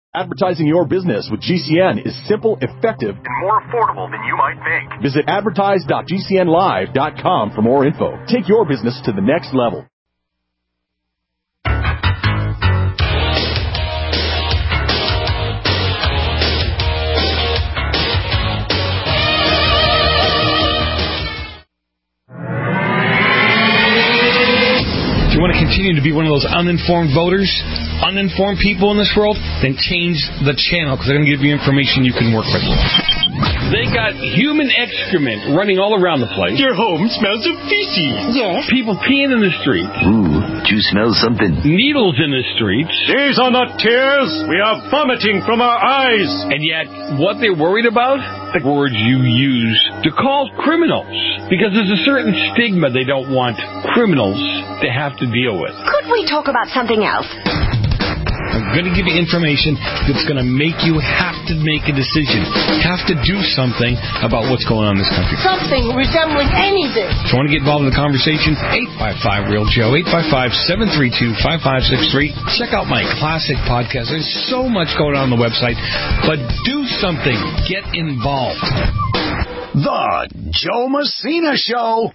Advertising your business with GCN is simple, effective, and more affordable than you might think. Visit advertise.gcnlive.com for more info. Take your business to the next level. If you want to continue to be one of those uninformed voters, uninformed people in this world, then change the channel, because they're going to give you information you can work with. They got human excrement running all around the place. Your home smells of feces. Yes. People peeing in the streets. Ooh, do you smell something? Needles in the streets. These are not tears. We are vomiting from our eyes. And yet, what they're worried about? The words you use to call criminals. Because there's a certain stigma they don't want criminals to have to deal with. Could we talk about something else? I'm going to give you information that's going to make you have to make a decision, have to do something about what's going on in this country. Something resembling anything. If you want to get involved in the conversation, 855-REAL-JOE, 855-732-5563. Check out my classic podcast. There's so much going on the website, but do something. Get involved. The Joe Messina Show.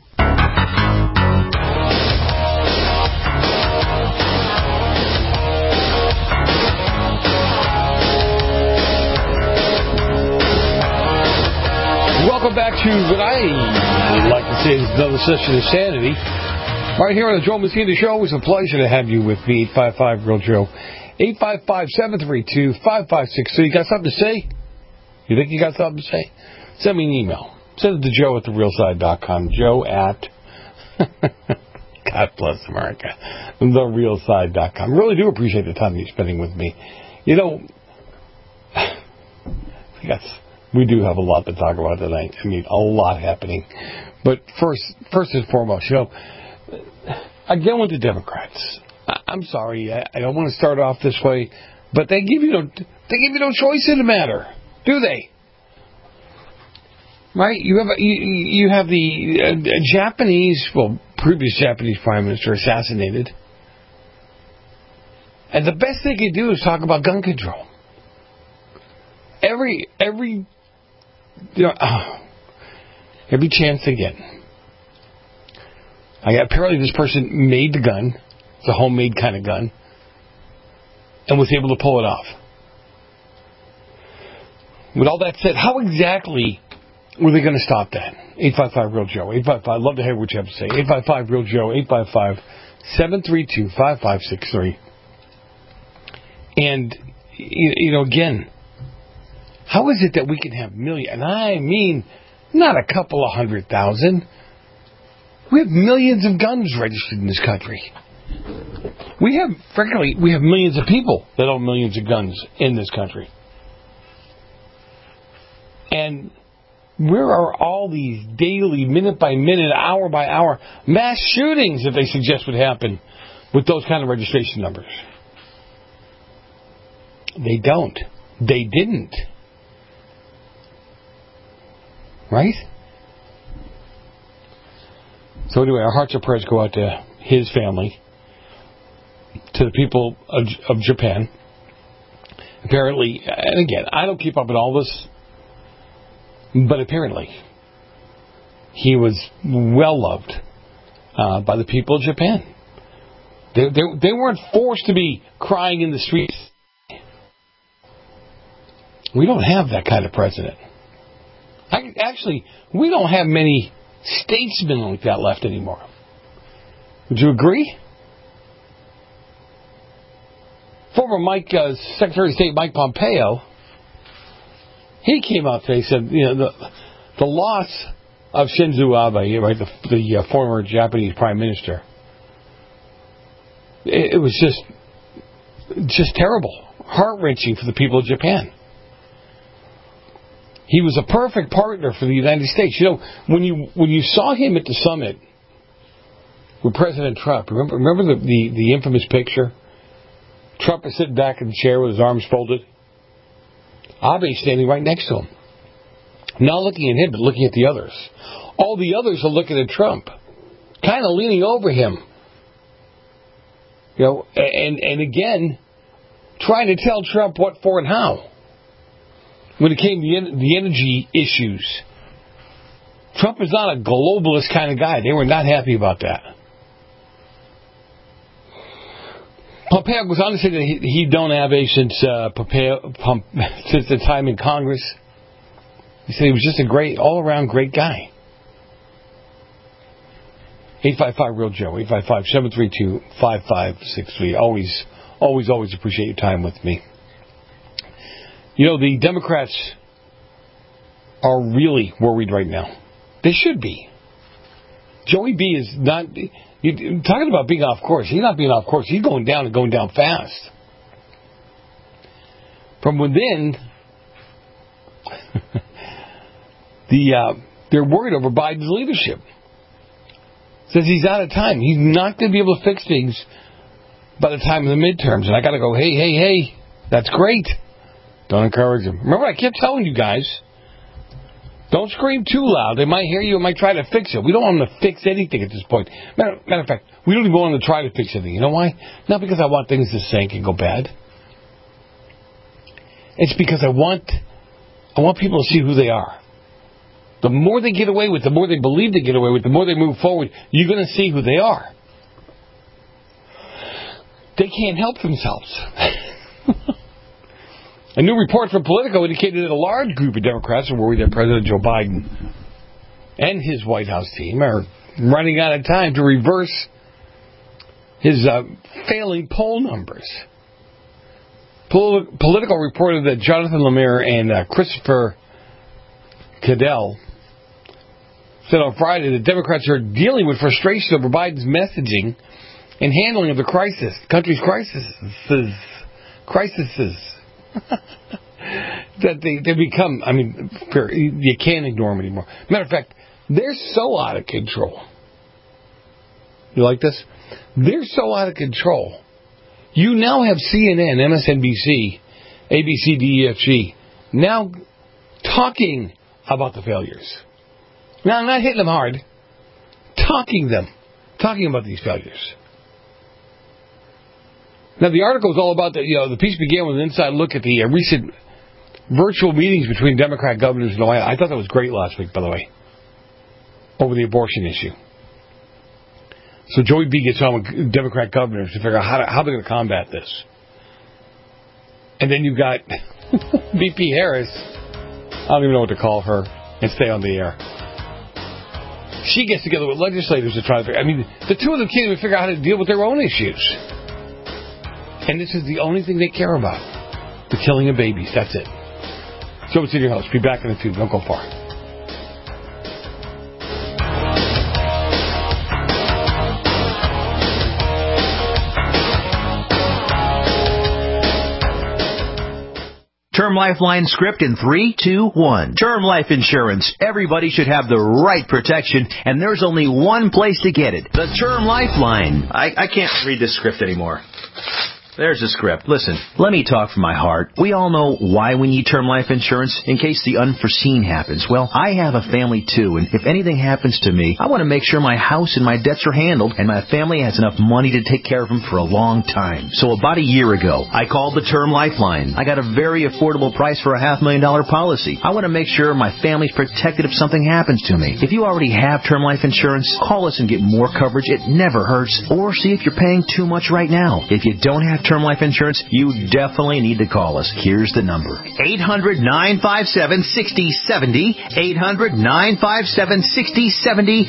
Welcome back to what I like to say is another session of sanity. Right here on the Joe Messina Show. It's a pleasure to have you with me, 855-REAL-JOE. 855-732-5563. You got something to say? You think you got something to say? Send me an email. Send it to joe@thereealside.com. Joe at... God bless America. TheRealSide.com. Really do appreciate the time you're spending with me. You know, we do have a lot to talk about tonight. I mean, a lot happening. But first and foremost, you know, again with the Democrats. I'm sorry, I don't want to start off this way, but they give you no choice in the matter, do they? Right? You have the previous Japanese prime minister assassinated, and the best they can do is talk about gun control. Every chance they get. Apparently this person made the gun. It's a homemade kind of gun. And was able to pull it off. With all that said, how exactly were they going to stop that? 855-REAL-JOE. 855, I'd love to hear what you have to say. 855-REAL-JOE. 855-732-5563. And, again, how is it that we can have millions, and I mean not a couple of 100,000, we have millions of guns registered in this country. We have millions of people that own millions of guns in this country. And where are all these daily, minute by minute, hour by hour, mass shootings that they suggest would happen with those kind of registration numbers? They don't. They didn't. Right? So anyway, our hearts and prayers go out to his family, to the people of Japan. Apparently, and again, I don't keep up with all this, but apparently he was well loved by the people of Japan. They weren't forced to be crying in the streets. We don't have that kind of president. Actually, we don't have many statesmen like that left anymore. Would you agree? Former Secretary of State Mike Pompeo, he came out today and said, the loss of Shinzo Abe, right, the former Japanese Prime Minister, it was just terrible, heart-wrenching for the people of Japan. He was a perfect partner for the United States. When you saw him at the summit with President Trump, remember the infamous picture? Trump is sitting back in the chair with his arms folded. Abe standing right next to him. Not looking at him, but looking at the others. All the others are looking at Trump, kind of leaning over him. And again, trying to tell Trump what for and how. When it came to the energy issues, Trump is not a globalist kind of guy. They were not happy about that. Pompeo goes on to say that he don't have a since the time in Congress. He said he was just a great, all-around great guy. 855-REAL-JOE, 855-732-5563. Always appreciate your time with me. You know, the Democrats are really worried right now. They should be. Joey B is not... You're talking about being off course. He's not being off course. He's going down and going down fast. From within, they're worried over Biden's leadership. Says he's out of time. He's not going to be able to fix things by the time of the midterms. And I got to go, hey, that's great. Don't encourage him. Remember, I kept telling you guys, don't scream too loud. They might hear you and might try to fix it. We don't want them to fix anything at this point. Matter of fact, we don't even want them to try to fix anything. You know why? Not because I want things to sink and go bad. It's because I want people to see who they are. The more they get away with, the more they believe they get away with, the more they move forward, you're going to see who they are. They can't help themselves. A new report from Politico indicated that a large group of Democrats are worried that President Joe Biden and his White House team are running out of time to reverse his failing poll numbers. Politico reported that Jonathan Lemire and Christopher Cadell said on Friday that Democrats are dealing with frustration over Biden's messaging and handling of the country's crises. That they become, you can't ignore them anymore. Matter of fact, they're so out of control. You like this? They're so out of control. You now have CNN, MSNBC, ABC, DEFG, now talking about the failures. Now, I'm not hitting them hard. Talking about these failures. Now, the article is all about the piece began with an inside look at the recent virtual meetings between Democrat governors in Ohio. I thought that was great last week, by the way, over the abortion issue. So Joey B gets on with Democrat governors to figure out how they're going to combat this. And then you've got VP Harris. I don't even know what to call her and stay on the air. She gets together with legislators to try to figure. The two of them can't even figure out how to deal with their own issues. And this is the only thing they care about. The killing of babies. That's it. So it's in your house. Be back in a few. Don't go far. Term Lifeline script in 3, 2, 1. Term life insurance. Everybody should have the right protection, and there's only one place to get it. The Term Lifeline. I can't read this script anymore. There's the script. Listen, let me talk from my heart. We all know why we need term life insurance, in case the unforeseen happens. Well, I have a family too, and if anything happens to me, I want to make sure my house and my debts are handled, and my family has enough money to take care of them for a long time. So about a year ago, I called the Term Lifeline. I got a very affordable price for a $500,000 policy. I want to make sure my family's protected if something happens to me. If you already have term life insurance, call us and get more coverage. It never hurts. Or see if you're paying too much right now. If you don't have term life insurance, you definitely need to call us. Here's the number. 800-957-6070. 800-957-6070.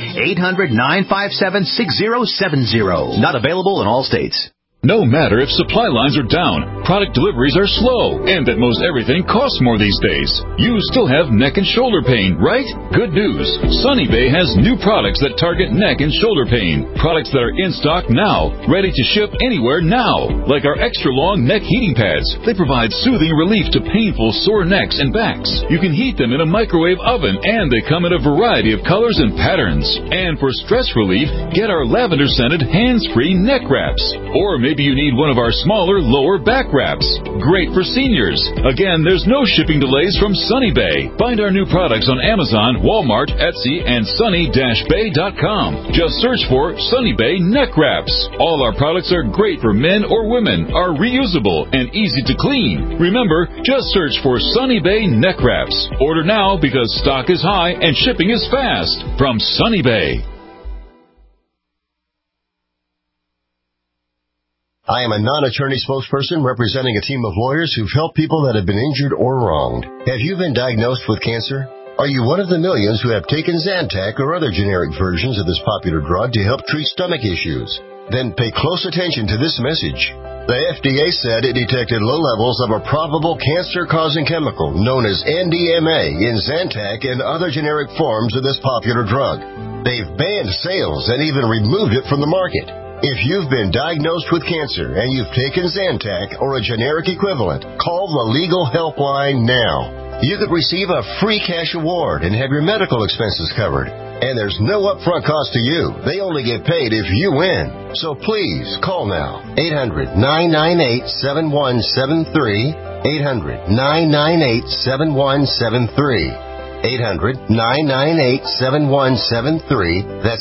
800-957-6070. Not available in all states. No matter if supply lines are down, product deliveries are slow, and that most everything costs more these days, you still have neck and shoulder pain, right? Good news. Sunny Bay has new products that target neck and shoulder pain. Products that are in stock now, ready to ship anywhere now. Like our extra long neck heating pads. They provide soothing relief to painful sore necks and backs. You can heat them in a microwave oven, and they come in a variety of colors and patterns. And for stress relief, get our lavender scented hands-free neck wraps. Or maybe you need one of our smaller, lower back wraps. Great for seniors. Again, there's no shipping delays from Sunny Bay. Find our new products on Amazon, Walmart, Etsy, and sunny-bay.com. Just search for Sunny Bay neck wraps. All our products are great for men or women, are reusable, and easy to clean. Remember, just search for Sunny Bay neck wraps. Order now because stock is high and shipping is fast. From Sunny Bay. I am a non-attorney spokesperson representing a team of lawyers who've helped people that have been injured or wronged. Have you been diagnosed with cancer? Are you one of the millions who have taken Zantac or other generic versions of this popular drug to help treat stomach issues? Then pay close attention to this message. The FDA said it detected low levels of a probable cancer-causing chemical known as NDMA in Zantac and other generic forms of this popular drug. They've banned sales and even removed it from the market. If you've been diagnosed with cancer and you've taken Zantac or a generic equivalent, call the Legal Helpline now. You could receive a free cash award and have your medical expenses covered. And there's no upfront cost to you. They only get paid if you win. So please, call now. 800-998-7173. 800-998-7173. 800-998-7173. That's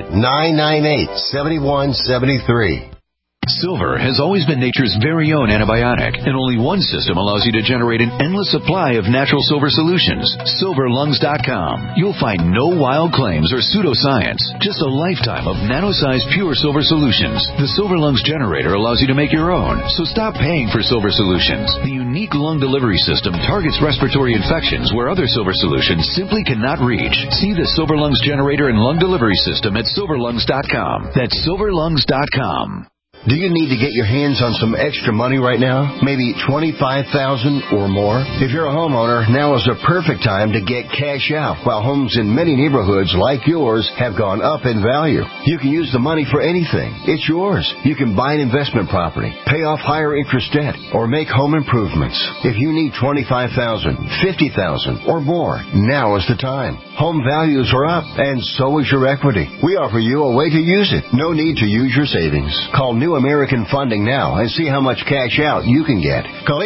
800-998-7173. Silver has always been nature's very own antibiotic, and only one system allows you to generate an endless supply of natural silver solutions. SilverLungs.com. You'll find no wild claims or pseudoscience, just a lifetime of nano-sized pure silver solutions. The Silver Lungs generator allows you to make your own, so stop paying for silver solutions. The unique lung delivery system targets respiratory infections where other silver solutions simply cannot reach. See the Silver Lungs generator and lung delivery system at SilverLungs.com. That's SilverLungs.com. Do you need to get your hands on some extra money right now? Maybe $25,000 or more? If you're a homeowner, now is the perfect time to get cash out while homes in many neighborhoods like yours have gone up in value. You can use the money for anything. It's yours. You can buy an investment property, pay off higher interest debt, or make home improvements. If you need $25,000, $50,000, or more, now is the time. Home values are up, and so is your equity. We offer you a way to use it. No need to use your savings. Call New American Funding now and see how much cash out you can get. Call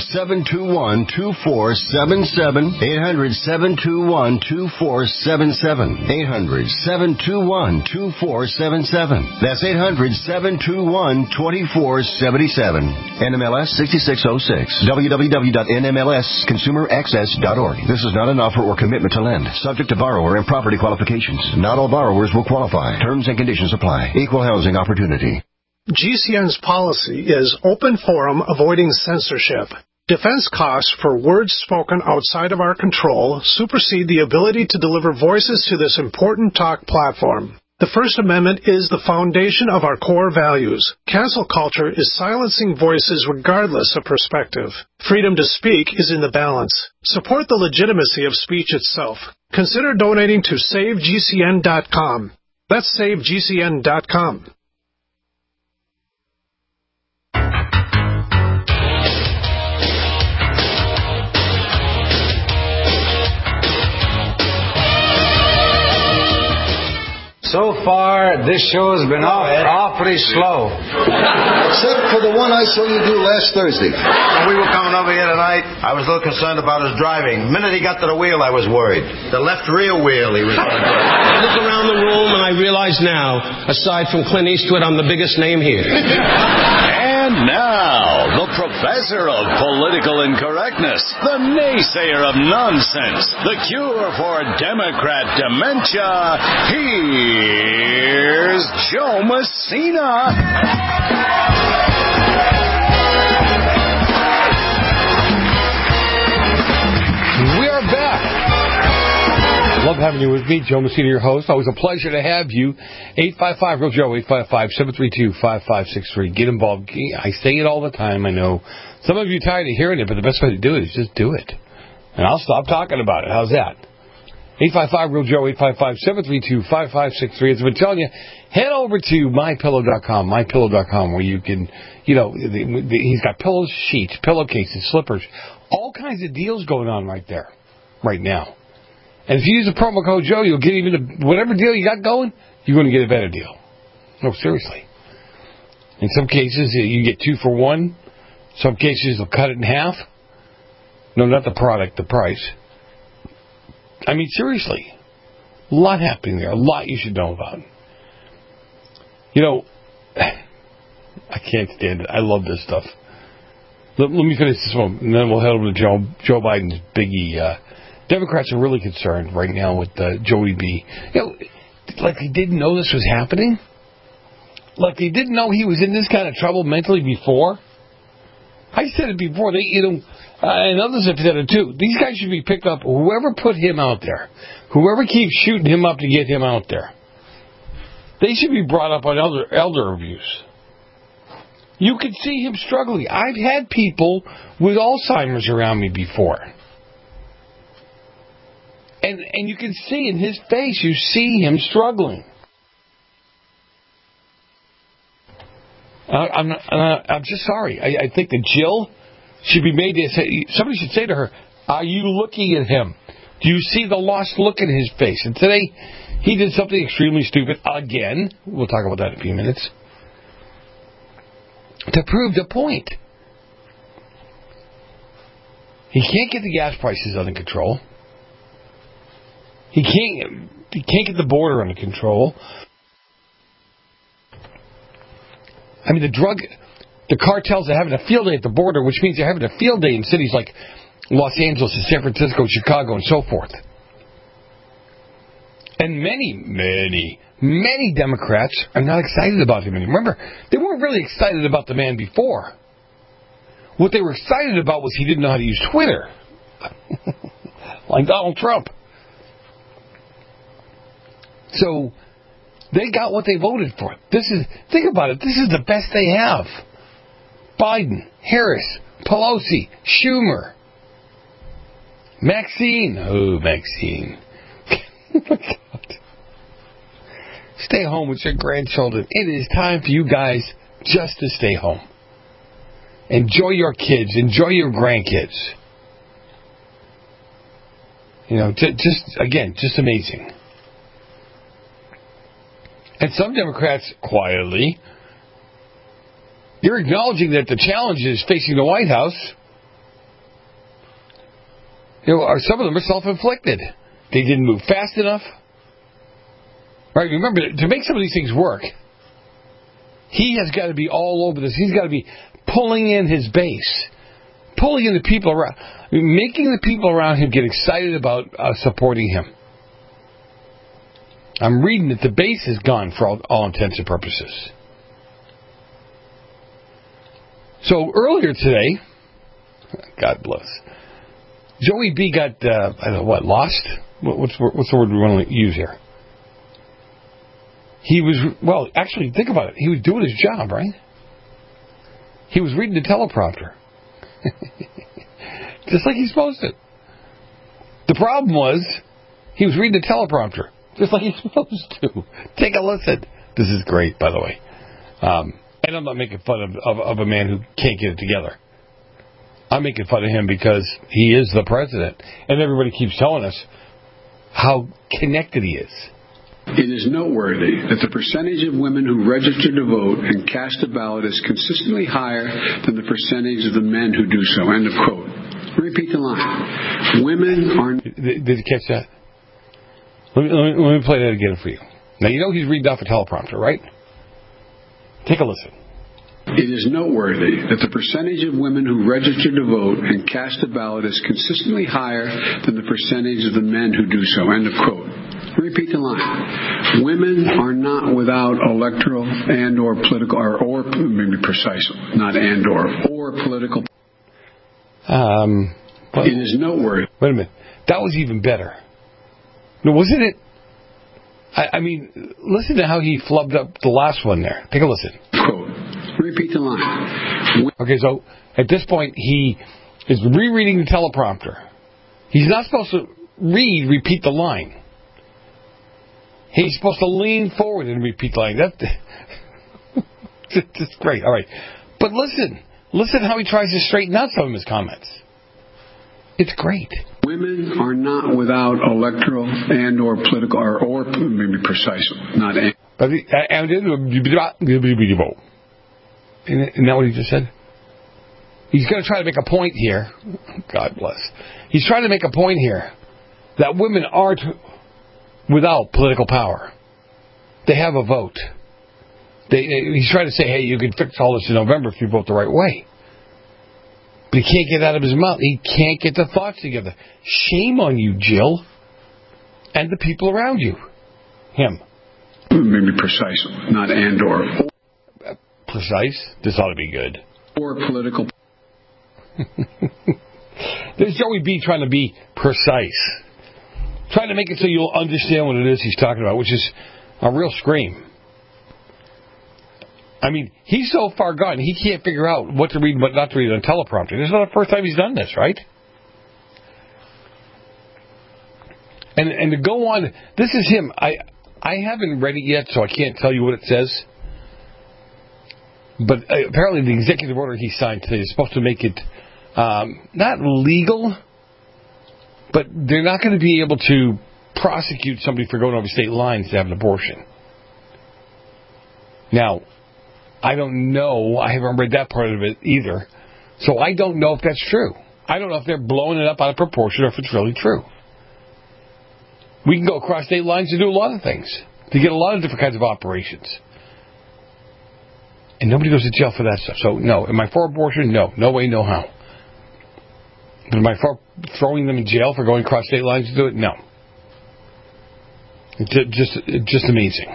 800-721-2477. 800-721-2477. 800-721-2477. That's 800-721-2477. NMLS 6606. www.nmlsconsumeraccess.org. This is not an offer or commitment to lend. Subject to borrower and property qualifications. Not all borrowers will qualify. Terms and conditions apply. Equal housing opportunity. GCN's policy is open forum, avoiding censorship. Defense costs for words spoken outside of our control supersede the ability to deliver voices to this important talk platform. The First Amendment is the foundation of our core values. Cancel culture is silencing voices regardless of perspective. Freedom to speak is in the balance. Support the legitimacy of speech itself. Consider donating to SaveGCN.com. That's SaveGCN.com. So far, this show has been awfully slow. Except for the one I saw you do last Thursday. When we were coming over here tonight, I was a little concerned about his driving. The minute he got to the wheel, I was worried. The left rear wheel, he was going to do. I look around the room and I realize now, aside from Clint Eastwood, I'm the biggest name here. And now, the professor of political incorrectness, the naysayer of nonsense, the cure for Democrat dementia, here's Joe Messina. We are back. Love having you with me, Joe Messina, your host. Always a pleasure to have you. 855 Real Joe, 855-732-5563. Get involved. I say it all the time, I know. Some of you are tired of hearing it, but the best way to do it is just do it. And I'll stop talking about it. How's that? 855 Real Joe, 855-732-5563. As I've been telling you, head over to mypillow.com, mypillow.com, where you can, he's got pillows, sheets, pillowcases, slippers, all kinds of deals going on right there, right now. And if you use the promo code Joe, you'll get even whatever deal you got going, you're going to get a better deal. No, seriously. In some cases, you get 2 for 1. Some cases, they'll cut it in half. No, not the product, the price. I mean, seriously. A lot happening there. A lot you should know about. You know, I can't stand it. I love this stuff. Let me finish this one, and then we'll head over to Joe Biden's biggie. Democrats are really concerned right now with Joey B. You know, like they didn't know this was happening? Like they didn't know he was in this kind of trouble mentally before? I said it before. And others have said it too. These guys should be picked up. Whoever put him out there, whoever keeps shooting him up to get him out there, they should be brought up on elder abuse. You could see him struggling. I've had people with Alzheimer's around me before. And you can see in his face, you see him struggling. I'm just sorry. I think that Jill should be made to say, somebody should say to her, are you looking at him? Do you see the lost look in his face? And today, he did something extremely stupid again. We'll talk about that in a few minutes. To prove the point. He can't get the gas prices under control. He can't get the border under control. I mean, the cartels are having a field day at the border, which means they're having a field day in cities like Los Angeles and San Francisco, Chicago, and so forth. And many Democrats are not excited about him anymore. Remember, they weren't really excited about the man before. What they were excited about was he didn't know how to use Twitter. Like Donald Trump. So, they got what they voted for. Think about it, this is the best they have. Biden, Harris, Pelosi, Schumer, Maxine. Oh, Maxine. Oh my God. Stay home with your grandchildren. It is time for you guys just to stay home. Enjoy your kids. Enjoy your grandkids. You know, just amazing. And some Democrats, quietly, you're acknowledging that the challenges facing the White House, you know, some of them are self-inflicted. They didn't move fast enough. Right? Remember, to make some of these things work, he has got to be all over this. He's got to be pulling in his base, pulling in the people around, making the people around him get excited about supporting him. I'm reading that the base is gone for all intents and purposes. So earlier today, God bless, Joey B got, lost? What's the word we want to use here? He was, actually, think about it. He was doing his job, right? He was reading the teleprompter. Just like he's supposed to. The problem was, he was reading the teleprompter. Just like he's supposed to. Take a listen. This is great, by the way. And I'm not making fun of a man who can't get it together. I'm making fun of him because he is the president. And everybody keeps telling us how connected he is. It is noteworthy that the percentage of women who register to vote and cast a ballot is consistently higher than the percentage of the men who do so. End of quote. Repeat the line. Women are... Did you catch that? Let me play that again for you. Now, you know he's reading off a teleprompter, right? Take a listen. It is noteworthy that the percentage of women who register to vote and cast a ballot is consistently higher than the percentage of the men who do so. End of quote. Repeat the line. Women are not without electoral and or political, or maybe precise, not and or political. It is noteworthy. Wait a minute. That was even better. No, wasn't it? I mean, listen to how he flubbed up the last one there. Take a listen. Quote. Repeat the line. Okay, so at this point, he is rereading the teleprompter. He's not supposed to repeat the line. He's supposed to lean forward and repeat the line. That's great. All right. But listen how he tries to straighten out some of his comments. It's great. Women are not without electoral and or political, or maybe precise, not and. Isn't that what he just said? He's going to try to make a point here. God bless. He's trying to make a point here that women aren't without political power. They have a vote. He's trying to say, hey, you can fix all this in November if you vote the right way. But he can't get out of his mouth. He can't get the thoughts together. Shame on you, Jill, and the people around you. Him. Maybe precise, not and or. Precise? This ought to be good. Or political. There's Joey B trying to be precise. Trying to make it so you'll understand what it is he's talking about, which is a real scream. I mean, he's so far gone, he can't figure out what to read and what not to read on teleprompter. This is not the first time he's done this, right? And to go on, this is him. I haven't read it yet, so I can't tell you what it says. But apparently the executive order he signed today is supposed to make it not legal, but they're not going to be able to prosecute somebody for going over state lines to have an abortion. Now, I don't know. I haven't read that part of it either. So I don't know if that's true. I don't know if they're blowing it up out of proportion or if it's really true. We can go across state lines to do a lot of things, to get a lot of different kinds of operations. And nobody goes to jail for that stuff. So, no. Am I for abortion? No. No way, no how. But am I for throwing them in jail for going across state lines to do it? No. It's just amazing.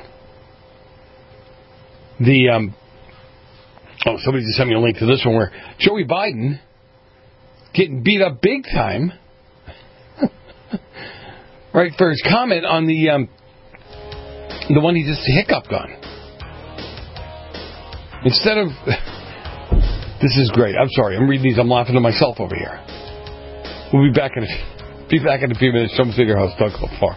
Somebody just sent me a link to this one where Joey Biden getting beat up big time, right, for his comment on the one he just hiccuped on. Instead of, this is great. I'm sorry, I'm reading these. I'm laughing to myself over here. We'll be back in a few minutes. Some figure house. Don't go far.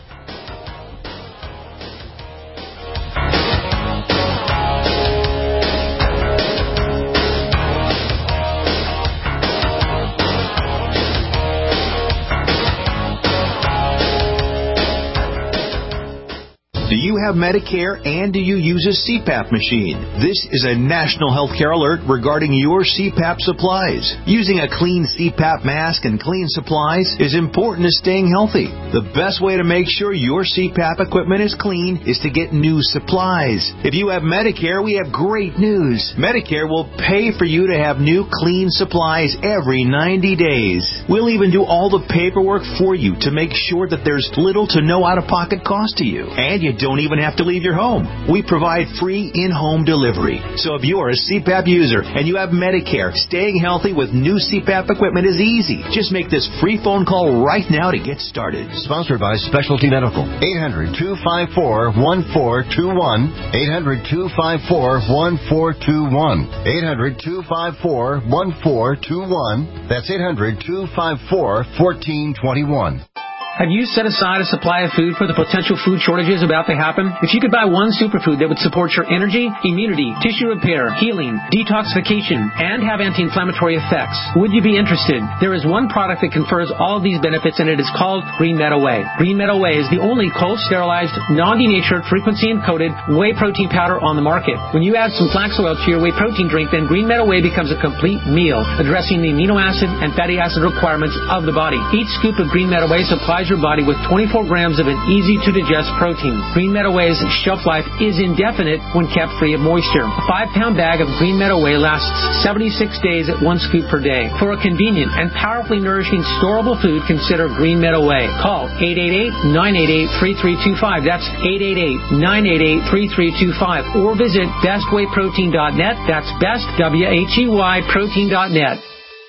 Do you have Medicare and do you use a CPAP machine? This is a national healthcare alert regarding your CPAP supplies. Using a clean CPAP mask and clean supplies is important to staying healthy. The best way to make sure your CPAP equipment is clean is to get new supplies. If you have Medicare, we have great news. Medicare will pay for you to have new clean supplies every 90 days. We'll even do all the paperwork for you to make sure that there's little to no out-of-pocket cost to you. And you don't even have to leave your home. We provide free in-home delivery. So if you're a CPAP user and you have Medicare, staying healthy with new CPAP equipment is easy. Just make this free phone call right now to get started. Sponsored by Specialty Medical. 800-254-1421. 800-254-1421. 800-254-1421. That's 800-254-1421. Have you set aside a supply of food for the potential food shortages about to happen? If you could buy one superfood that would support your energy, immunity, tissue repair, healing, detoxification, and have anti-inflammatory effects, would you be interested? There is one product that confers all of these benefits, and it is called Green Meadow Whey. Green Meadow Whey is the only cold, sterilized, non-denatured, frequency-encoded whey protein powder on the market. When you add some flax oil to your whey protein drink, then Green Meadow Whey becomes a complete meal, addressing the amino acid and fatty acid requirements of the body. Each scoop of Green Meadow Whey supplies your body with 24 grams of an easy-to-digest protein. Green Meadow Whey's shelf life is indefinite when kept free of moisture. A 5-pound bag of Green Meadow Whey lasts 76 days at 1 scoop per day. For a convenient and powerfully nourishing storable food, consider Green Meadow Whey. Call 888-988-3325. That's 888-988-3325. Or visit bestwheyprotein.net. That's best, W-H-E-Y, protein.net.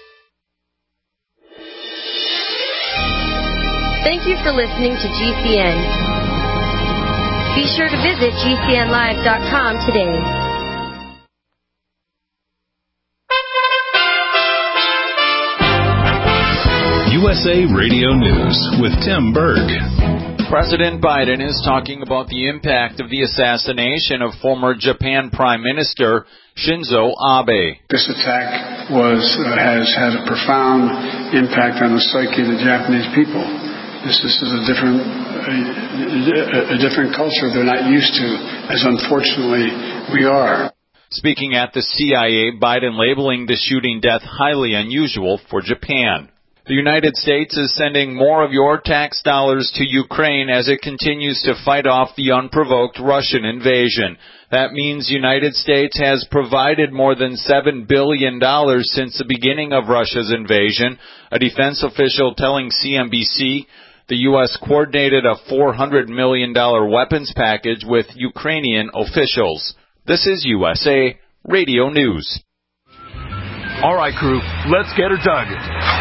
Thank you for listening to GCN. Be sure to visit GCNlive.com today. USA Radio News with Tim Berg. President Biden is talking about the impact of the assassination of former Japan Prime Minister Shinzo Abe. This attack has had a profound impact on the psyche of the Japanese people. This is a different culture they're not used to, as unfortunately we are. Speaking at the CIA, Biden labeling the shooting death highly unusual for Japan. The United States is sending more of your tax dollars to Ukraine as it continues to fight off the unprovoked Russian invasion. That means the United States has provided more than $7 billion since the beginning of Russia's invasion. A defense official telling CNBC the U.S. coordinated a $400 million weapons package with Ukrainian officials. This is USA Radio News. All right, crew, let's get her dug.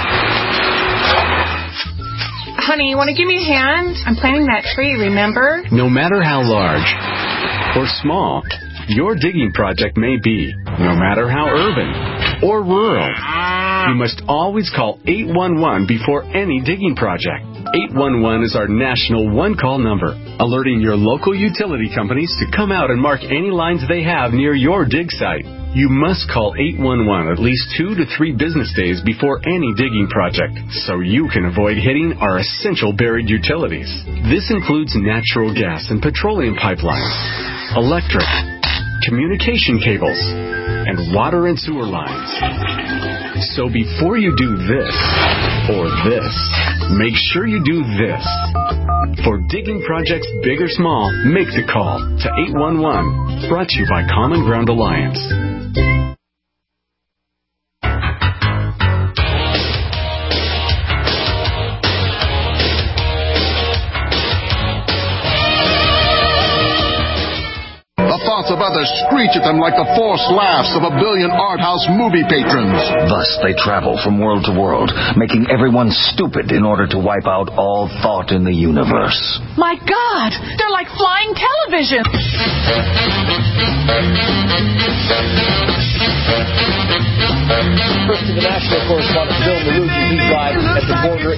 Honey, you want to give me a hand? I'm planting that tree, remember? No matter how large or small your digging project may be, no matter how urban or rural, you must always call 811 before any digging project. 811 is our national one-call number, alerting your local utility companies to come out and mark any lines they have near your dig site. You must call 811 at least 2 to 3 business days before any digging project, so you can avoid hitting our essential buried utilities. This includes natural gas and petroleum pipelines, electric, communication cables, and water and sewer lines. So before you do this or this, make sure you do this. For digging projects big or small, make the call to 811. Brought to you by Common Ground Alliance. Thoughts of others screech at them like the forced laughs of a billion art house movie patrons. Thus they travel from world to world, making everyone stupid in order to wipe out all thought in the universe. My God, they're like flying television. First to the national correspondent, Bill Malugin. He's live at the border.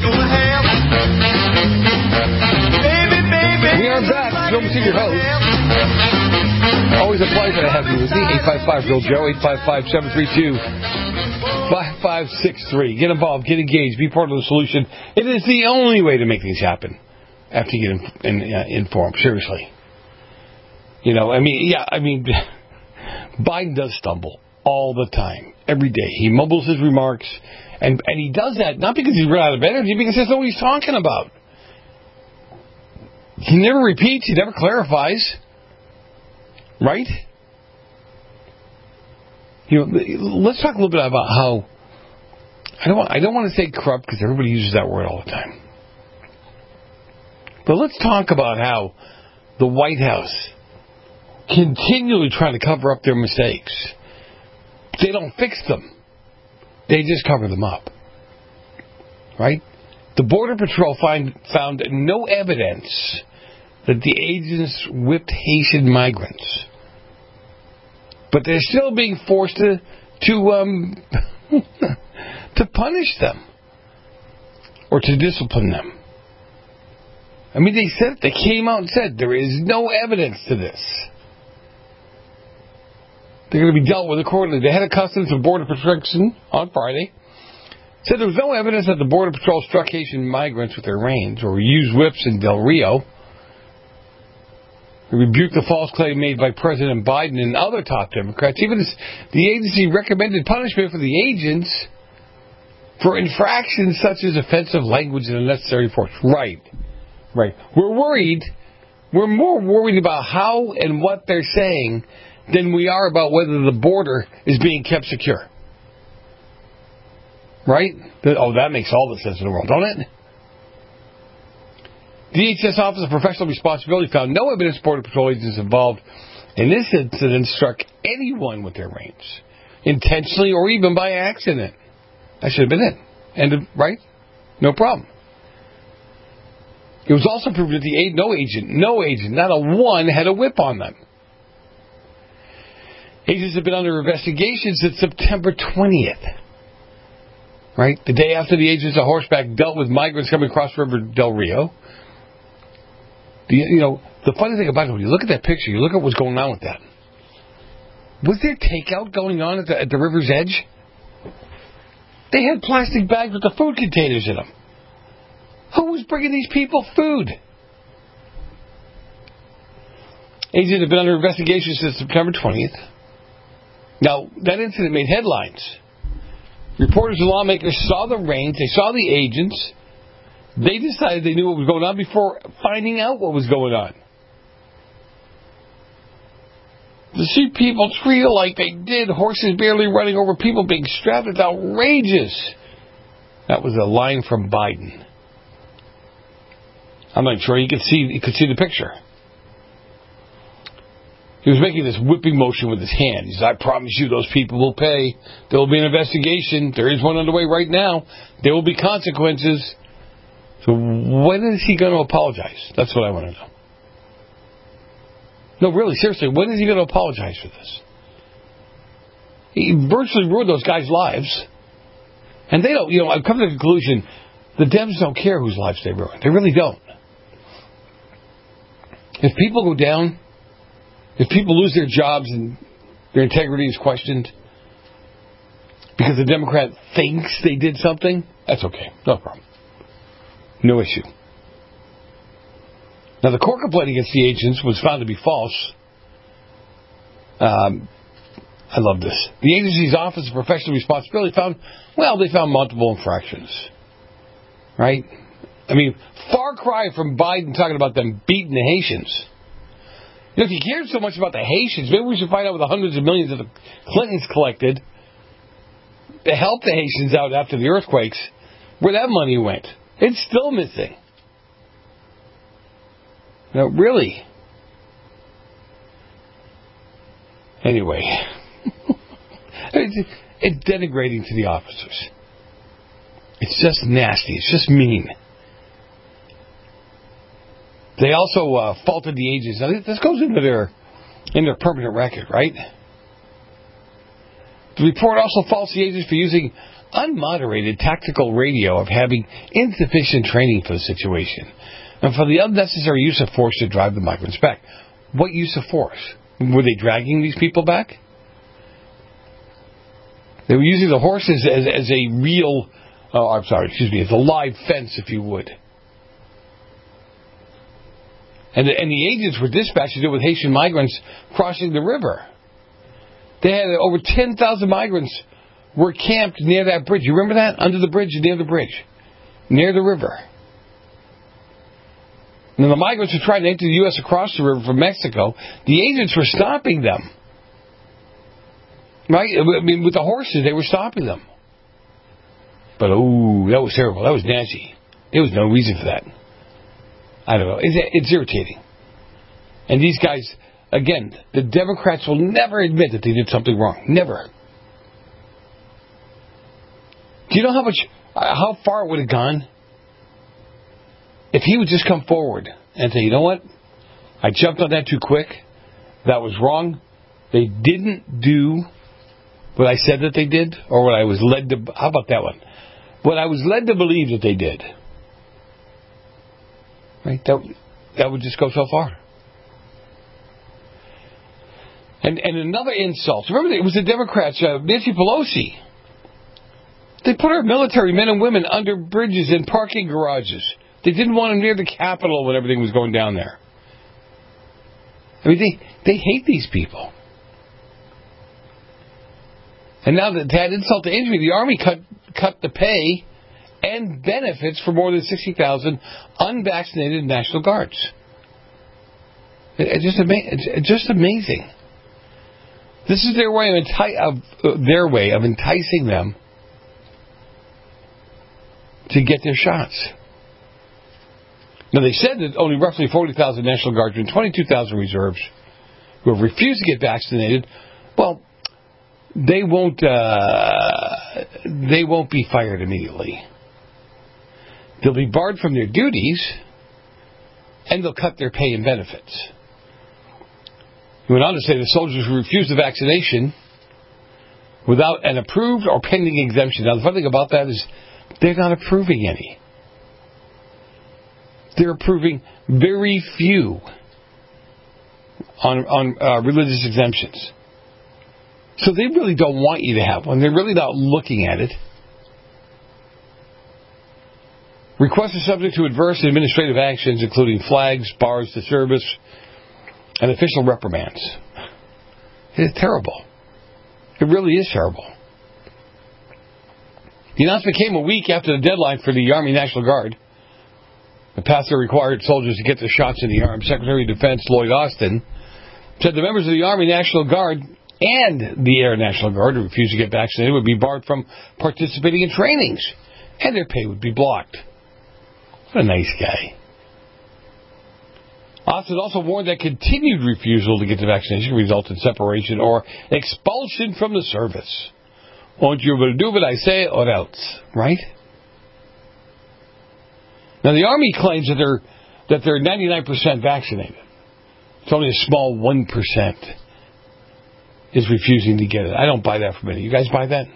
We are back. Joe Messina, your host. Always a pleasure to have you with me. 855-BILL-JOE, 855-732-5563. Get involved, get engaged, be part of the solution. It is the only way to make things happen after you get informed. Seriously. Biden does stumble all the time, every day. He mumbles his remarks, and he does that not because he's run out of energy, because that's not what he's talking about. He never repeats, he never clarifies. Right? Let's talk a little bit about how I don't want to say corrupt because everybody uses that word all the time. But let's talk about how the White House continually trying to cover up their mistakes. They don't fix them. They just cover them up. Right? The Border Patrol found no evidence that the agents whipped Haitian migrants. But they're still being forced to punish them or to discipline them. They came out and said there is no evidence to this. They're going to be dealt with accordingly. The head of Customs and Border Protection on Friday said there was no evidence that the Border Patrol struck Haitian migrants with their reins or used whips in Del Rio. He rebuked the false claim made by President Biden and other top Democrats. Even as the agency recommended punishment for the agents for infractions such as offensive language and unnecessary force. Right. We're worried. We're more worried about how and what they're saying than we are about whether the border is being kept secure. Right? That makes all the sense in the world, don't it? The DHS Office of Professional Responsibility found no evidence Border Patrol agents involved in this incident struck anyone with their reins, intentionally or even by accident. That should have been it. Right? No problem. It was also proven that no agent, not a one, had a whip on them. Agents have been under investigation since September 20th. Right? The day after the agents on horseback dealt with migrants coming across River Del Rio. The funny thing about it, when you look at that picture, you look at what's going on with that. Was there takeout going on at the river's edge? They had plastic bags with the food containers in them. Who was bringing these people food? Agents have been under investigation since September 20th. Now, that incident made headlines. Reporters and lawmakers saw the range, they saw the agents, they decided they knew what was going on before finding out what was going on. To see people treated like they did, horses barely running over people being strapped, it's outrageous. That was a line from Biden. I'm not sure you could see the picture. He was making this whipping motion with his hand. He said, I promise you those people will pay. There will be an investigation. There is one underway right now. There will be consequences. So when is he going to apologize? That's what I want to know. No, really, seriously, when is he going to apologize for this? He virtually ruined those guys' lives. And they don't, I've come to the conclusion, the Dems don't care whose lives they ruin. They really don't. If people go down, if people lose their jobs and their integrity is questioned because the Democrat thinks they did something, that's okay. No problem. No issue. Now, the court complaint against the agents was found to be false. I love this. The agency's Office of Professional Responsibility found multiple infractions. Right? I mean, far cry from Biden talking about them beating the Haitians. If you cared so much about the Haitians, maybe we should find out where the hundreds of millions that the Clintons collected to help the Haitians out after the earthquakes, where that money went. It's still missing. No, really. Anyway, it's denigrating to the officers. It's just nasty. It's just mean. They also faulted the agents. Now, this goes into their permanent record, right? The report also faults the agents for using unmoderated tactical radio, of having insufficient training for the situation, and for the unnecessary use of force to drive the migrants back. What use of force? Were they dragging these people back? They were using the horses as a real, as a live fence, if you would. And the agents were dispatched to deal with Haitian migrants crossing the river. They had over 10,000 migrants were camped near that bridge. You remember that? Under the bridge, near the bridge. Near the river. And the migrants were trying to enter the U.S. across the river from Mexico. The agents were stopping them. Right? I mean, with the horses, they were stopping them. But, that was terrible. That was nasty. There was no reason for that. I don't know. It's irritating. And these guys, again, the Democrats will never admit that they did something wrong. Never. Do you know how far it would have gone if he would just come forward and say, you know what? I jumped on that too quick. That was wrong. They didn't do what I said that they did, or what I was led to. How about that one? What I was led to believe that they did. Right? That would just go so far. And another insult. Remember, it was the Democrats, Nancy Pelosi. They put our military men and women under bridges and parking garages. They didn't want them near the Capitol when everything was going down there. I mean, they hate these people. And now that insult to injury, the Army cut the pay and benefits for more than 60,000 unvaccinated National Guards. It's just amazing. This is their way of enticing them to get their shots. Now, they said that only roughly 40,000 National Guards and 22,000 reserves who have refused to get vaccinated, well, they won't be fired immediately. They'll be barred from their duties, and they'll cut their pay and benefits. He went on to say the soldiers who refuse the vaccination without an approved or pending exemption. Now, the funny thing about that is they're not approving any. They're approving very few on religious exemptions. So they really don't want you to have one. They're really not looking at it. Requests are subject to adverse administrative actions, including flags, bars to service, and official reprimands. It's terrible. It really is terrible. The announcement came a week after the deadline for the Army National Guard. The passed required soldiers to get their shots in the arm. Secretary of Defense Lloyd Austin said the members of the Army National Guard and the Air National Guard who refused to get vaccinated would be barred from participating in trainings, and their pay would be blocked. What a nice guy. Austin also warned that continued refusal to get the vaccination would result in separation or expulsion from the service. Won't you do what I say or else, right? Now the Army claims that they're 99% vaccinated. It's only a small 1% is refusing to get it. I don't buy that from any. You guys buy that?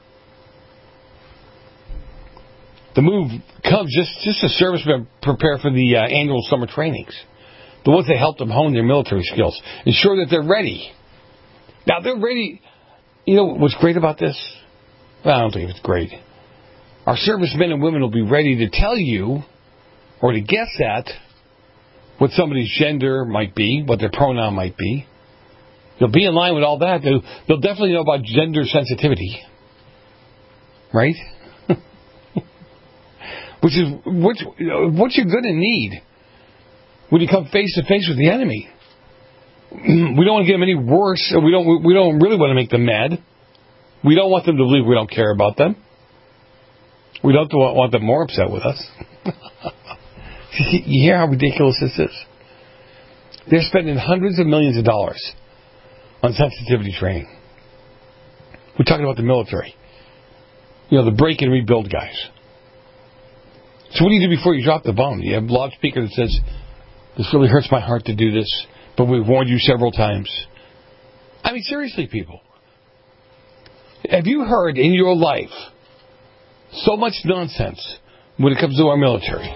The move comes just as servicemen prepare for the annual summer trainings. The ones that help them hone their military skills. Ensure that they're ready. Now, they're ready. You know what's great about this? Well, I don't think it's great. Our servicemen and women will be ready to tell you or to guess at what somebody's gender might be, what their pronoun might be. They'll be in line with all that. They'll definitely know about gender sensitivity. Right? Which is what you're going to need when you come face to face with the enemy. We don't want to get them any worse. We don't really want to make them mad. We don't want them to believe we don't care about them. We don't want them more upset with us. You hear how ridiculous this is? They're spending hundreds of millions of dollars on sensitivity training. We're talking about the military. The break and rebuild guys. So what do you do before you drop the bomb? You have a loudspeaker that says, "This really hurts my heart to do this, but we've warned you several times." I mean, seriously, people. Have you heard in your life so much nonsense when it comes to our military?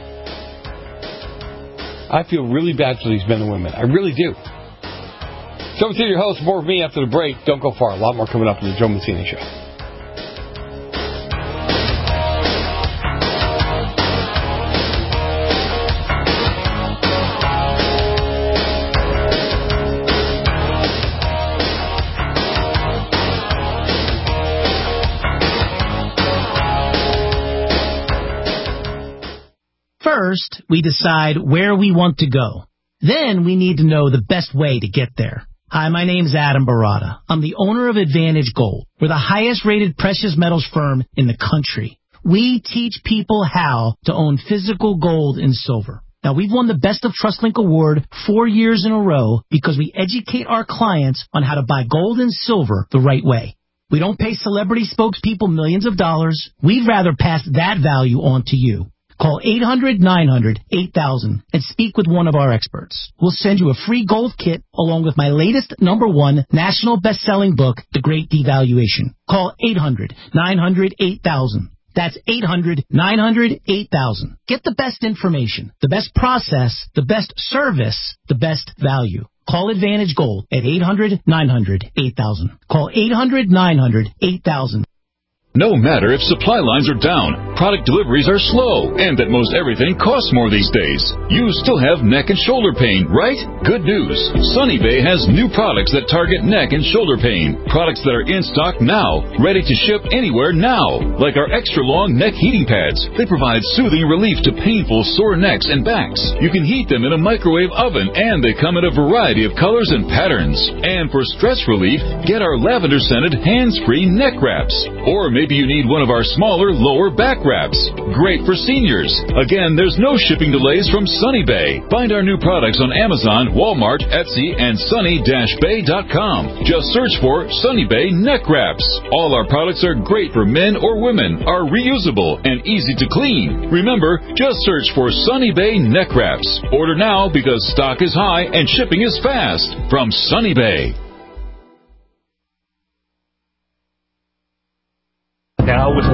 I feel really bad for these men and women. I really do. So I'm your host. More of me after the break. Don't go far. A lot more coming up on the Joe Mancini Show. First, we decide where we want to go. Then we need to know the best way to get there. Hi, my name's Adam Barata. I'm the owner of Advantage Gold. We're the highest rated precious metals firm in the country. We teach people how to own physical gold and silver. Now, we've won the Best of TrustLink Award 4 years in a row because we educate our clients on how to buy gold and silver the right way. We don't pay celebrity spokespeople millions of dollars. We'd rather pass that value on to you. Call 800-900-8000 and speak with one of our experts. We'll send you a free gold kit along with my latest #1 national best-selling book, The Great Devaluation. Call 800-900-8000. That's 800-900-8000. Get the best information, the best process, the best service, the best value. Call Advantage Gold at 800-900-8000. Call 800-900-8000. No matter if supply lines are down, product deliveries are slow, and that most everything costs more these days, you still have neck and shoulder pain, right? Good news. Sunny Bay has new products that target neck and shoulder pain. Products that are in stock now, ready to ship anywhere now. Like our extra long neck heating pads. They provide soothing relief to painful sore necks and backs. You can heat them in a microwave oven, and they come in a variety of colors and patterns. And for stress relief, get our lavender scented hands-free neck wraps. Or maybe you need one of our smaller lower back wraps. Great for seniors. Again, there's no shipping delays from Sunny Bay. Find our new products on Amazon, Walmart, Etsy, and sunny-bay.com. Just search for Sunny Bay neck wraps. All our products are great for men or women, are reusable, and easy to clean. Remember, just search for Sunny Bay neck wraps. Order now because stock is high and shipping is fast. From Sunny Bay. Now with orders to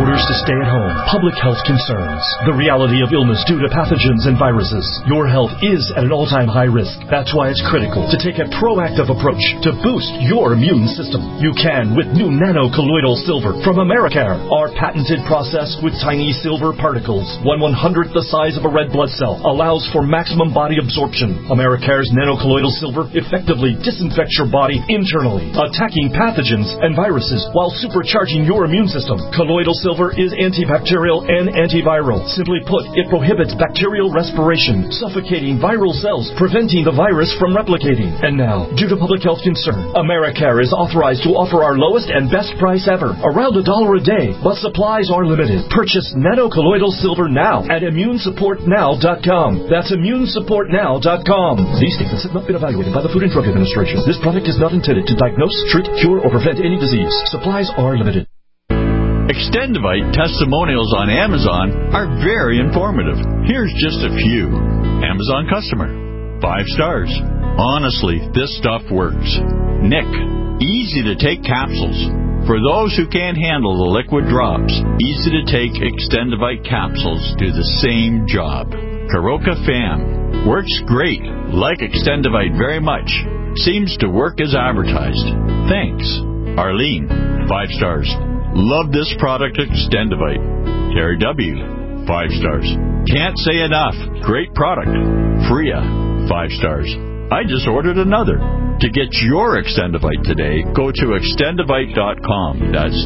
stay at home. Public health concerns. The reality of illness due to pathogens and viruses. Your health is at an all-time high risk. That's why it's critical to take a proactive approach to boost your immune system. You can with new nano-colloidal silver from Americare. Our patented process with tiny silver particles, 1/100th the size of a red blood cell, allows for maximum body absorption. Americare's nano-colloidal silver effectively disinfects your body internally, attacking pathogens and viruses while supercharging your immune system. Colloidal silver is antibacterial and antiviral. Simply put, it prohibits bacterial respiration, suffocating viral cells, preventing the virus from replicating. And now, due to public health concern, Americare is authorized to offer our lowest and best price ever, around $1 a day, but supplies are limited. Purchase nano-colloidal silver now at immunesupportnow.com. That's immunesupportnow.com. These statements have not been evaluated by the Food and Drug Administration. This product is not intended to diagnose, treat, cure, or prevent any disease. Supplies are limited. Extendivite testimonials on Amazon are very informative. Here's just a few. Amazon customer. 5 stars. Honestly, this stuff works. Nick. Easy to take capsules. For those who can't handle the liquid drops, easy to take Extendivite capsules do the same job. Karoka Fam. Works great. Like Extendivite very much. Seems to work as advertised. Thanks. Arlene. 5 stars. Love this product, Extendivite. Terry W. 5 stars. Can't say enough. Great product. Freya. 5 stars. I just ordered another. To get your Extendivite today, go to extendivite.com. That's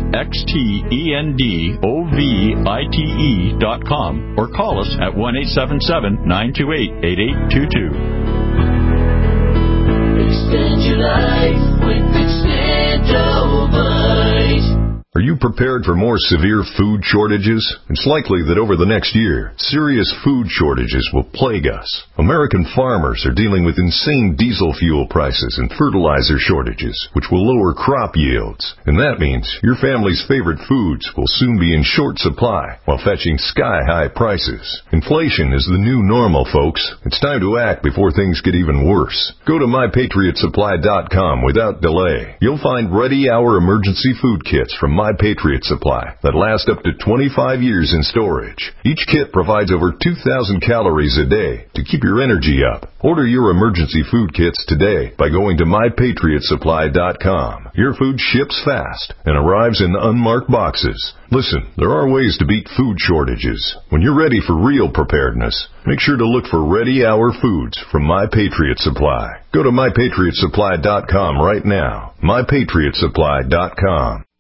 XTENDOVITE.com or call us at 1-877-928-8822. Extend your life with Extendovite. Are you prepared for more severe food shortages? It's likely that over the next year, serious food shortages will plague us. American farmers are dealing with insane diesel fuel prices and fertilizer shortages, which will lower crop yields. And that means your family's favorite foods will soon be in short supply while fetching sky-high prices. Inflation is the new normal, folks. It's time to act before things get even worse. Go to MyPatriotSupply.com without delay. You'll find ready-hour emergency food kits from My Patriot Supply that last up to 25 years in storage. Each kit provides over 2,000 calories a day to keep your energy up. Order your emergency food kits today by going to MyPatriotSupply.com. Your food ships fast and arrives in unmarked boxes. Listen, there are ways to beat food shortages. When you're ready for real preparedness, make sure to look for ready-hour foods from My Patriot Supply. Go to MyPatriotSupply.com right now. MyPatriotSupply.com.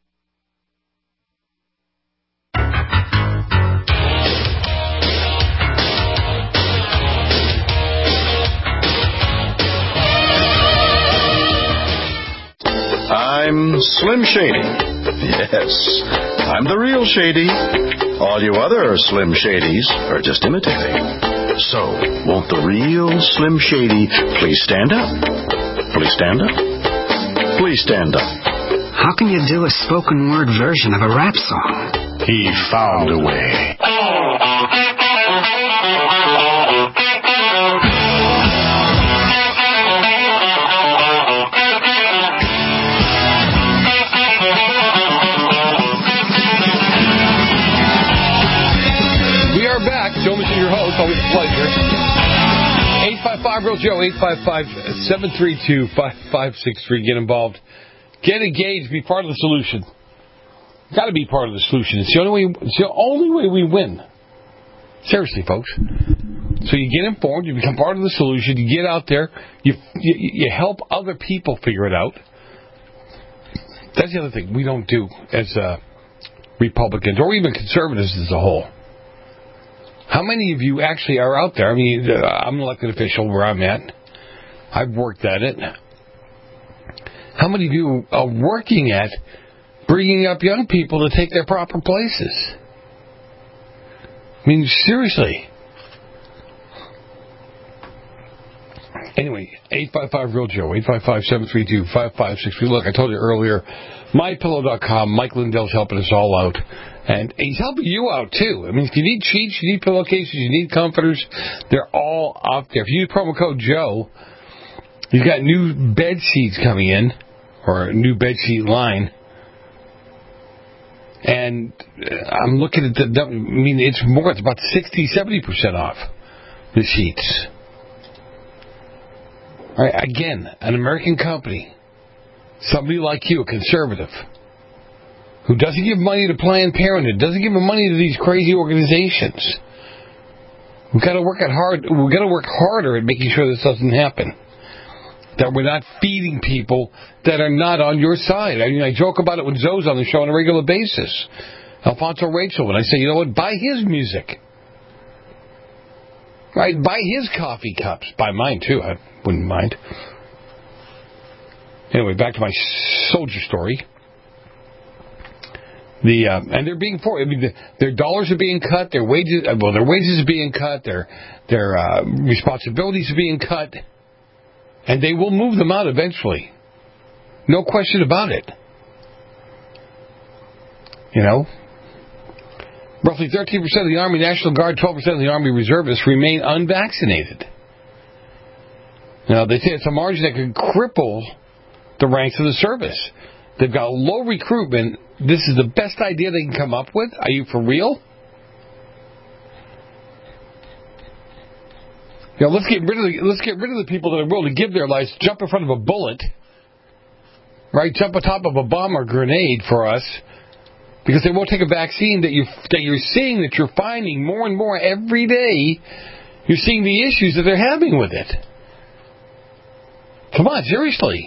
I'm Slim Shady. Yes, I'm the real Shady. All you other Slim Shadys are just imitating. So, won't the real Slim Shady please stand up? Please stand up? Please stand up. How can you do a spoken word version of a rap song? He found a way. Joe Machine, your host, always a pleasure. 855-REAL-JOE, 855-732-5563. Get involved. Get engaged. Be part of the solution. Got to be part of the solution. It's the only way we win. Seriously, folks. So you get informed. You become part of the solution. You get out there. You help other people figure it out. That's the other thing we don't do as Republicans or even conservatives as a whole. How many of you actually are out there? I mean, I'm an elected official where I'm at. I've worked at it. How many of you are working at bringing up young people to take their proper places? I mean, seriously. Anyway, 855-REAL-JOE, 855-732-5563. Look, I told you earlier, MyPillow.com, Mike Lindell's helping us all out. And he's helping you out, too. I mean, if you need sheets, you need pillowcases, you need comforters, they're all out there. If you use promo code Joe, you've got new bed sheets coming in, or a new bed sheet line. And I'm looking at it's about 60-70% off the sheets. All right, again, an American company, somebody like you, a conservative, who doesn't give money to Planned Parenthood, doesn't give money to these crazy organizations. We've got to work harder at making sure this doesn't happen. That we're not feeding people that are not on your side. I mean, I joke about it when Zoe's on the show on a regular basis. Alfonso Rachel, when I say, you know what, buy his music. Right? Buy his coffee cups. Buy mine, too. I wouldn't mind. Anyway, back to my soldier story. And they're being forced. I mean, their dollars are being cut. Their wages are being cut. Their responsibilities are being cut. And they will move them out eventually. No question about it. You know? Roughly 13% of the Army National Guard, 12% of the Army Reservists remain unvaccinated. Now, they say it's a margin that could cripple the ranks of the service. They've got low recruitment. This is the best idea they can come up with? Are you for real? You know, let's get rid of the people that are willing to give their lives, jump in front of a bullet, right? Jump on top of a bomb or grenade for us, because they won't take a vaccine that you're seeing, that you're finding more and more every day. You're seeing the issues that they're having with it. Come on, seriously.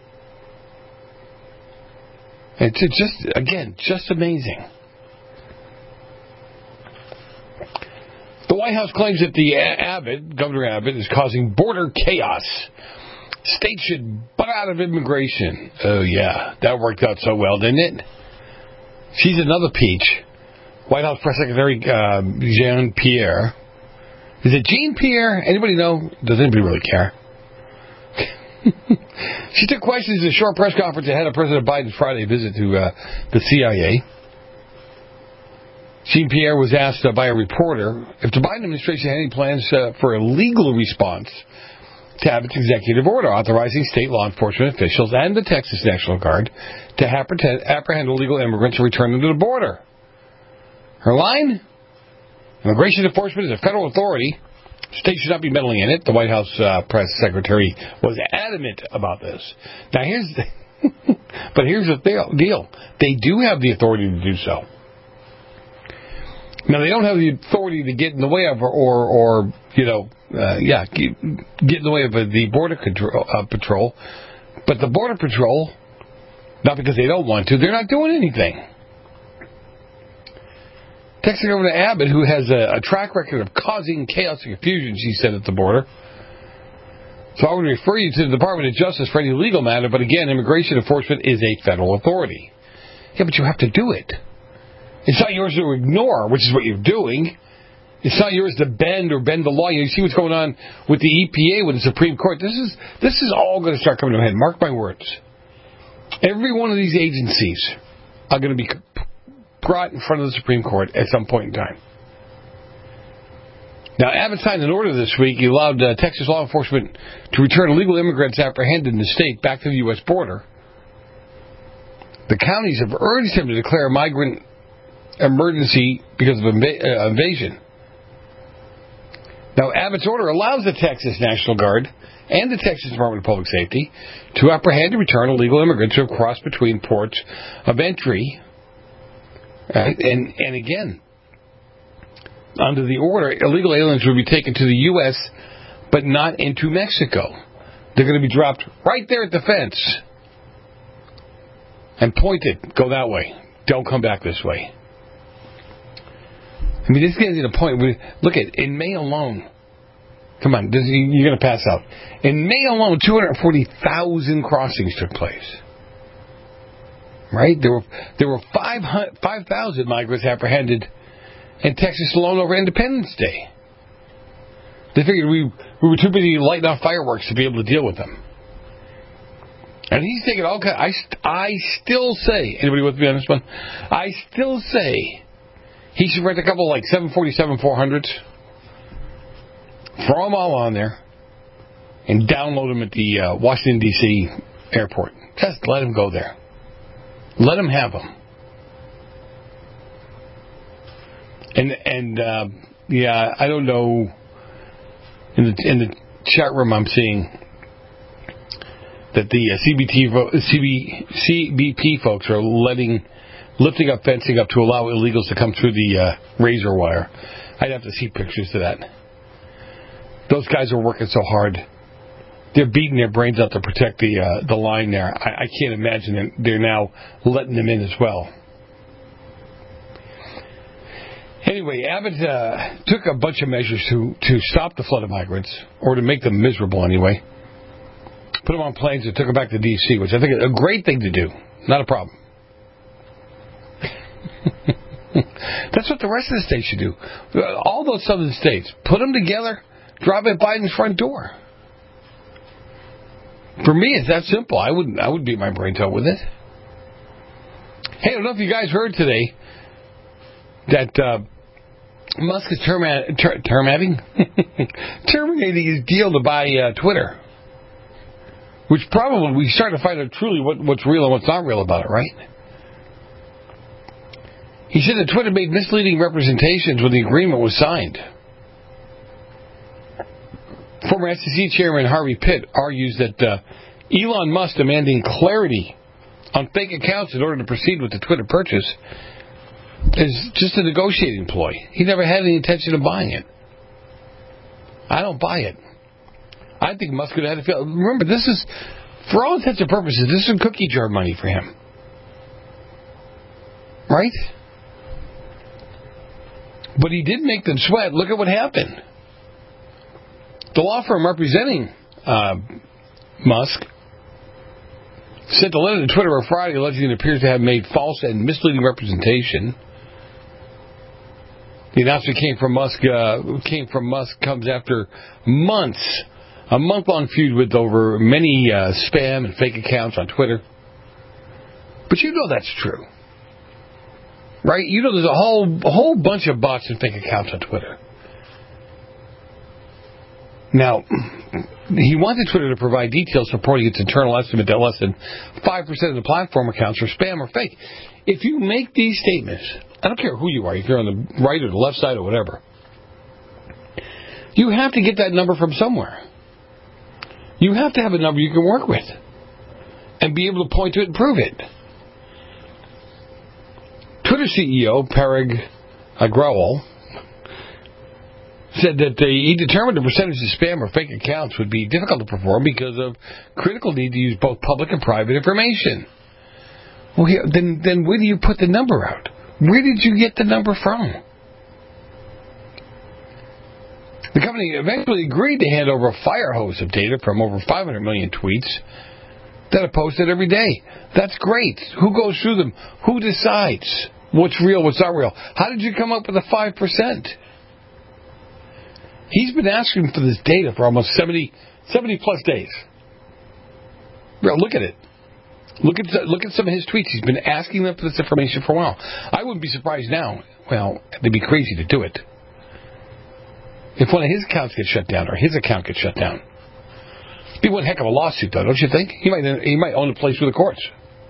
It's just amazing. The White House claims that Governor Abbott, is causing border chaos. States should butt out of immigration. Oh, yeah. That worked out so well, didn't it? She's another peach. White House Press Secretary Jean-Pierre. Is it Jean-Pierre? Anybody know? Does anybody really care? She took questions in a short press conference ahead of President Biden's Friday visit to the CIA. Jean-Pierre was asked by a reporter if the Biden administration had any plans for a legal response to Abbott's executive order authorizing state law enforcement officials and the Texas National Guard to apprehend illegal immigrants and return them to the border. Her line? Immigration enforcement is a federal authority. States should not be meddling in it. The White House press secretary was adamant about this. Now, here's the deal. They do have the authority to do so. Now, they don't have the authority to get in the way of get in the way of the Border Patrol. But the Border Patrol, not because they don't want to, they're not doing anything. Texas Governor Abbott, who has a track record of causing chaos and confusion, she said, at the border. So I would refer you to the Department of Justice for any legal matter, but again, immigration enforcement is a federal authority. Yeah, but you have to do it. It's not yours to ignore, which is what you're doing. It's not yours to bend the law. You see what's going on with the EPA, with the Supreme Court. This is all going to start coming to a head. Mark my words. Every one of these agencies are going to be brought in front of the Supreme Court at some point in time. Now, Abbott signed an order this week. He allowed Texas law enforcement to return illegal immigrants apprehended in the state back to the U.S. border. The counties have urged him to declare a migrant emergency because of invasion. Now, Abbott's order allows the Texas National Guard and the Texas Department of Public Safety to apprehend and return illegal immigrants who have crossed between ports of entry. And again, under the order, illegal aliens will be taken to the U.S., but not into Mexico. They're going to be dropped right there at the fence and pointed, go that way. Don't come back this way. I mean, this gets to the point where, look at, in May alone, come on, you're going to pass out. In May alone, 240,000 crossings took place. Right? There were 5,000 migrants apprehended in Texas alone over Independence Day. They figured we were too busy lighting off fireworks to be able to deal with them. And he's taking all kinds. I still say, anybody with me on this one? I still say he should rent a couple like 747-400s, throw them all on there, and download them at the Washington, D.C. airport. Just let them go there. Let them have them. And I don't know. In the chat room, I'm seeing that the CBP folks are lifting up fencing up to allow illegals to come through the razor wire. I'd have to see pictures of that. Those guys are working so hard. They're beating their brains out to protect the line there. I can't imagine that they're now letting them in as well. Anyway, Abbott took a bunch of measures to stop the flood of migrants, or to make them miserable anyway. Put them on planes and took them back to D.C., which I think is a great thing to do. Not a problem. That's what the rest of the states should do. All those southern states, put them together, drop at Biden's front door. For me, it's that simple. I would beat my brains out with it. Hey, I don't know if you guys heard today that Musk is terminating his deal to buy Twitter. Which probably we start to find out truly what's real and what's not real about it, right? He said that Twitter made misleading representations when the agreement was signed. Former SEC Chairman Harvey Pitt argues that Elon Musk demanding clarity on fake accounts in order to proceed with the Twitter purchase is just a negotiating ploy. He never had any intention of buying it. I don't buy it. I think Musk could have had a feel. Remember, this is, for all intents and purposes, this is cookie jar money for him. Right? But he did make them sweat. Look at what happened. The law firm representing Musk sent a letter to Twitter on Friday alleging it appears to have made false and misleading representation. The announcement came from Musk comes after a month-long feud with over many spam and fake accounts on Twitter. But you know that's true. Right? You know there's a whole bunch of bots and fake accounts on Twitter. Now, he wanted Twitter to provide details supporting its internal estimate that less than 5% of the platform accounts are spam or fake. If you make these statements, I don't care who you are, if you're on the right or the left side or whatever, you have to get that number from somewhere. You have to have a number you can work with and be able to point to it and prove it. Twitter CEO Parag Agrawal said that he determined the percentage of spam or fake accounts would be difficult to perform because of critical need to use both public and private information. Well, then where do you put the number out? Where did you get the number from? The company eventually agreed to hand over a fire hose of data from over 500 million tweets that are posted every day. That's great. Who goes through them? Who decides what's real, what's not real? How did you come up with the 5%? He's been asking for this data for almost 70 plus days. Well, look at it. Look at some of his tweets. He's been asking them for this information for a while. I wouldn't be surprised now. Well, they'd be crazy to do it. If one of his accounts gets shut down or his account gets shut down. It'd be one heck of a lawsuit, though, don't you think? He might own a place with the courts.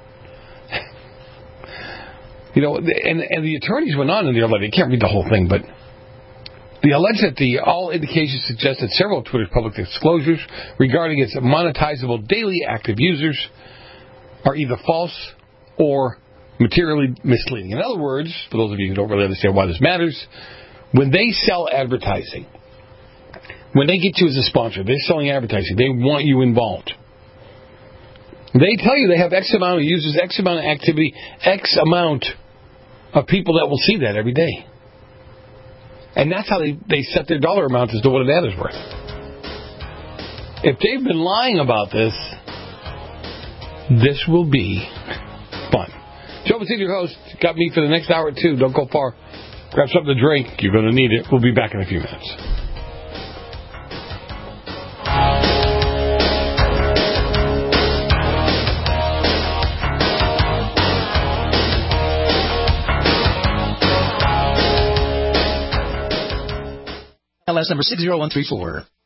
You know, and the attorneys went on in their letter. You can't read the whole thing, but they allege that all indications suggest that several of Twitter's public disclosures regarding its monetizable daily active users are either false or materially misleading. In other words, for those of you who don't really understand why this matters, when they sell advertising, when they get you as a sponsor, they're selling advertising, they want you involved. They tell you they have X amount of users, X amount of activity, X amount of people that will see that every day. And that's how they set their dollar amount as to what an ad is worth. If they've been lying about this will be fun. Joe Mazzini, your host, got me for the next hour or two. Don't go far. Grab something to drink. You're going to need it. We'll be back in a few minutes. LS number 60134.